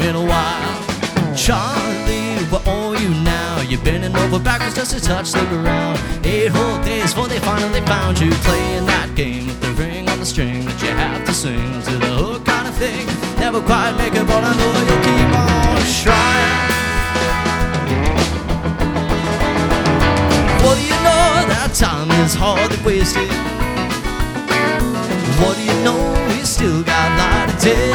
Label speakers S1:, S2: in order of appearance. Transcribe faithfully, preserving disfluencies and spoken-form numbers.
S1: in a while. Charlie, where are you now? You're bending over backwards just to touch the ground. Eight whole days before they finally found you, playing that game with the ring on the string that you have to sing to the hook kind of thing. Never quite make it, but I know you'll keep on trying. What do you know? That time is hardly wasted. What do you know? We still got light of day.